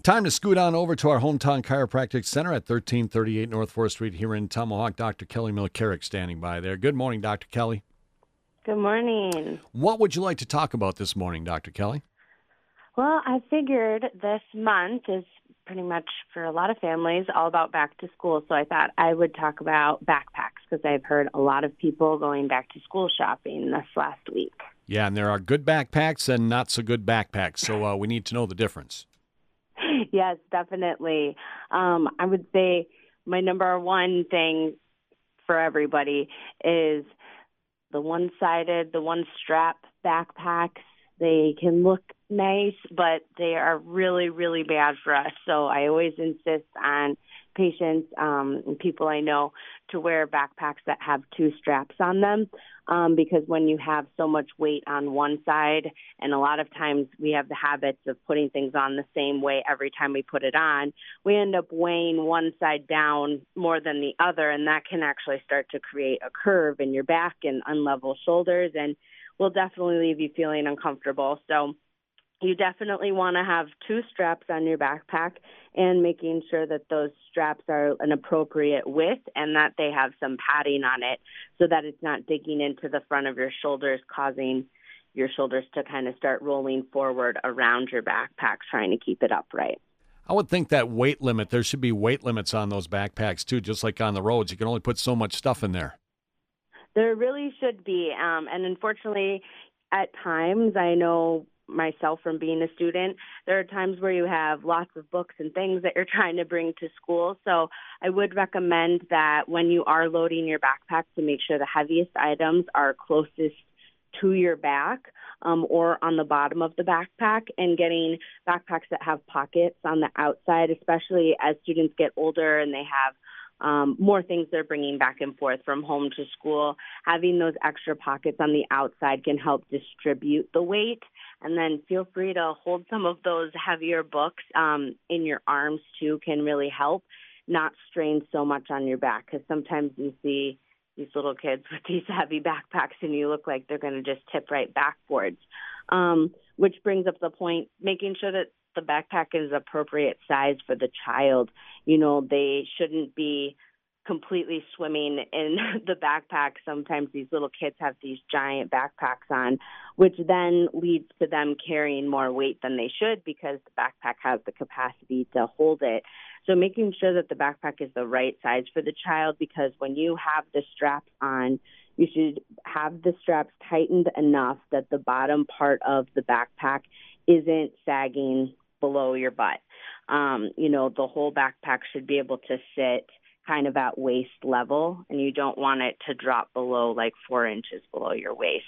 Time to scoot on over to our hometown chiropractic center at 1338 North 4th Street here in Tomahawk. Dr. Kelly Milkarek standing by there. Good morning, Dr. Kelly. Good morning. What would you like to talk about this morning, Dr. Kelly? Well, I figured this month is pretty much for a lot of families all about back to school, so I thought I would talk about backpacks because I've heard a lot of people going back to school shopping this last week. Yeah, and there are good backpacks and not so good backpacks, so we need to know the difference. Yes, definitely. I would say my number one thing for everybody is the one-sided, the one-strap backpacks. They can look nice, but they are really, really bad for us. So I always insist on patients and people I know to wear backpacks that have two straps on them because when you have so much weight on one side, and a lot of times we have the habits of putting things on the same way every time we put it on, we end up weighing one side down more than the other, and that can actually start to create a curve in your back and unlevel shoulders, and will definitely leave you feeling uncomfortable. So you definitely want to have two straps on your backpack and making sure that those straps are an appropriate width and that they have some padding on it so that it's not digging into the front of your shoulders, causing your shoulders to kind of start rolling forward around your backpack, trying to keep it upright. I would think that weight limit, there should be weight limits on those backpacks too, just like on the roads. You can only put so much stuff in there. There really should be. And unfortunately, at times, I know myself from being a student, there are times where you have lots of books and things that you're trying to bring to school. So I would recommend that when you are loading your backpack to make sure the heaviest items are closest to your back or on the bottom of the backpack, and getting backpacks that have pockets on the outside, especially as students get older and they have more things they're bringing back and forth from home to school. Having those extra pockets on the outside can help distribute the weight. And then feel free to hold some of those heavier books in your arms too, can really help not strain so much on your back, because sometimes you see these little kids with these heavy backpacks and you look like they're going to just tip right backwards, which brings up the point, making sure that the backpack is appropriate size for the child. You know, they shouldn't be completely swimming in the backpack. Sometimes these little kids have these giant backpacks on, which then leads to them carrying more weight than they should because the backpack has the capacity to hold it. So making sure that the backpack is the right size for the child, because when you have the straps on, you should have the straps tightened enough that the bottom part of the backpack isn't sagging below your butt. You know, the whole backpack should be able to sit kind of at waist level, and you don't want it to drop below like 4 inches below your waist.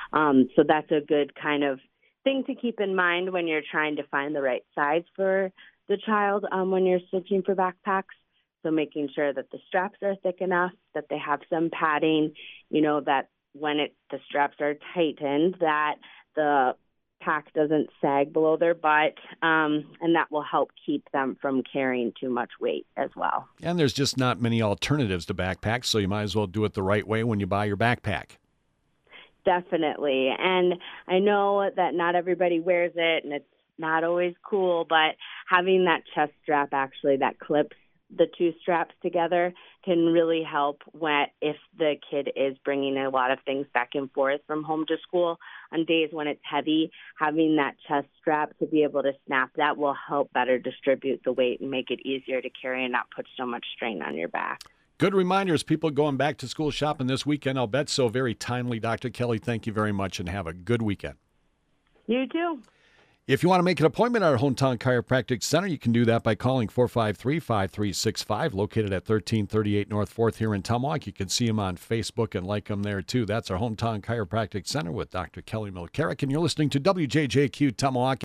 So that's a good kind of thing to keep in mind when you're trying to find the right size for the child when you're searching for backpacks. So making sure that the straps are thick enough, that they have some padding, you know, that when the straps are tightened, that the pack doesn't sag below their butt, and that will help keep them from carrying too much weight as well. And there's just not many alternatives to backpacks, so you might as well do it the right way when you buy your backpack. Definitely. And I know that not everybody wears it, and it's not always cool, but having that chest strap actually that clips the two straps together can really help if the kid is bringing a lot of things back and forth from home to school. On days when it's heavy, having that chest strap to be able to snap that will help better distribute the weight and make it easier to carry and not put so much strain on your back. Good reminders, people going back to school shopping this weekend. I'll bet so. Very timely. Dr. Kelly, thank you very much, and have a good weekend. You too. If you want to make an appointment at our hometown chiropractic center, you can do that by calling 453-5365, located at 1338 North 4th here in Tomahawk. You can see them on Facebook and like them there, too. That's our hometown chiropractic center with Dr. Kelly Milkarek, and you're listening to WJJQ Tomahawk.